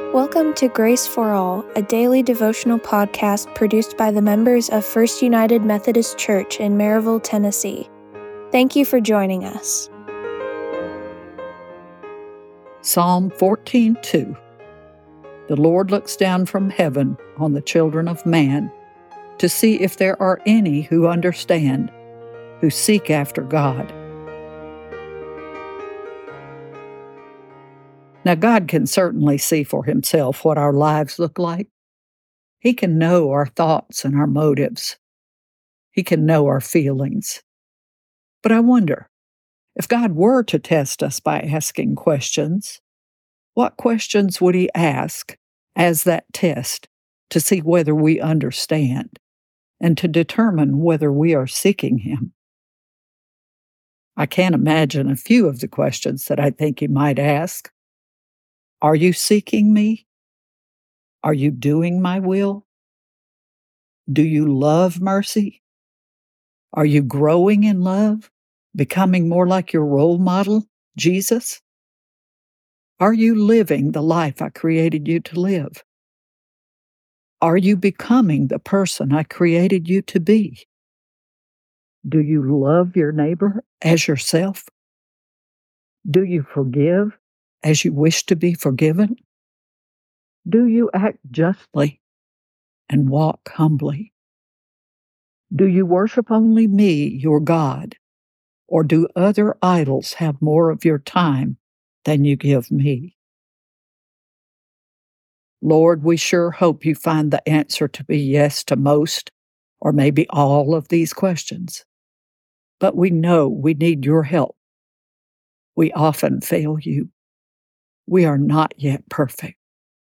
Welcome to Grace for All, a daily devotional podcast produced by the members of First United Methodist Church in Maryville, Tennessee. Thank you for joining us. Psalm 14:2. The Lord looks down from heaven on the children of man to see if there are any who understand, who seek after God. Now, God can certainly see for himself what our lives look like. He can know our thoughts and our motives. He can know our feelings. But I wonder, if God were to test us by asking questions, what questions would he ask as that test to see whether we understand and to determine whether we are seeking him? I can't imagine a few of the questions that I think he might ask. Are you seeking me? Are you doing my will? Do you love mercy? Are you growing in love, becoming more like your role model, Jesus? Are you living the life I created you to live? Are you becoming the person I created you to be? Do you love your neighbor as yourself? Do you forgive as you wish to be forgiven? Do you act justly and walk humbly? Do you worship only me, your God, or do other idols have more of your time than you give me? Lord, we sure hope you find the answer to be yes to most, or maybe all of these questions. But we know we need your help. We often fail you. We are not yet perfect.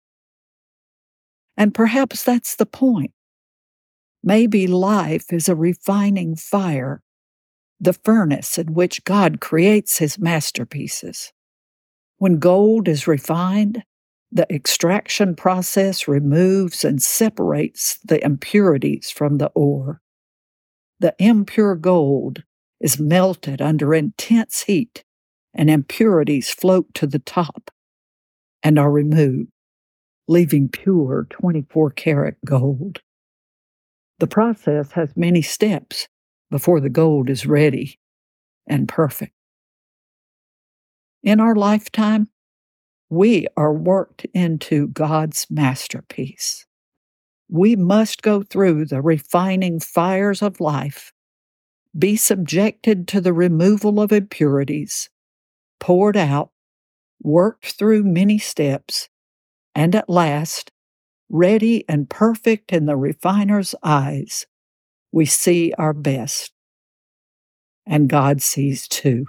And perhaps that's the point. Maybe life is a refining fire, the furnace in which God creates his masterpieces. When gold is refined, the extraction process removes and separates the impurities from the ore. The impure gold is melted under intense heat, and impurities float to the top and are removed, leaving pure 24-karat gold. The process has many steps before the gold is ready and perfect. In our lifetime, we are worked into God's masterpiece. We must go through the refining fires of life, be subjected to the removal of impurities, poured out, worked through many steps, and at last, ready and perfect in the refiner's eyes, we see our best. And God sees too.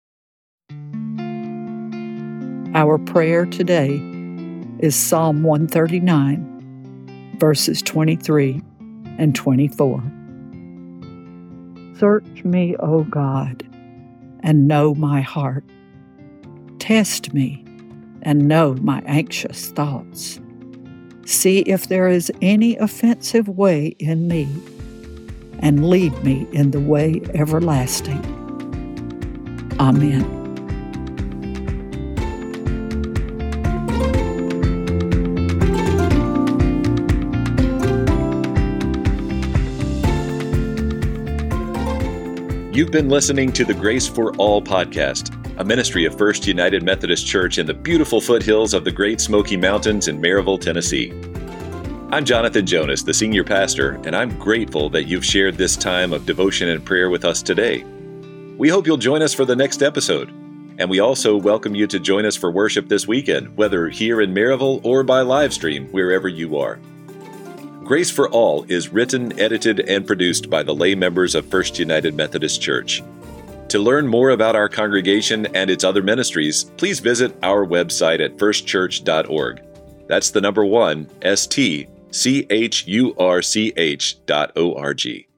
Our prayer today is Psalm 139, verses 23 and 24. Search me, O God, and know my heart. Test me and know my anxious thoughts. See if there is any offensive way in me, and lead me in the way everlasting. Amen. You've been listening to the Grace for All podcast, a ministry of First United Methodist Church in the beautiful foothills of the Great Smoky Mountains in Maryville, Tennessee. I'm Jonathan Jonas, the senior pastor, and I'm grateful that you've shared this time of devotion and prayer with us today. We hope you'll join us for the next episode, and we also welcome you to join us for worship this weekend, whether here in Maryville or by live stream, wherever you are. Grace for All is written, edited, and produced by the lay members of First United Methodist Church. To learn more about our congregation and its other ministries, please visit our website at firstchurch.org. That's the number 1, STCHURCH.org.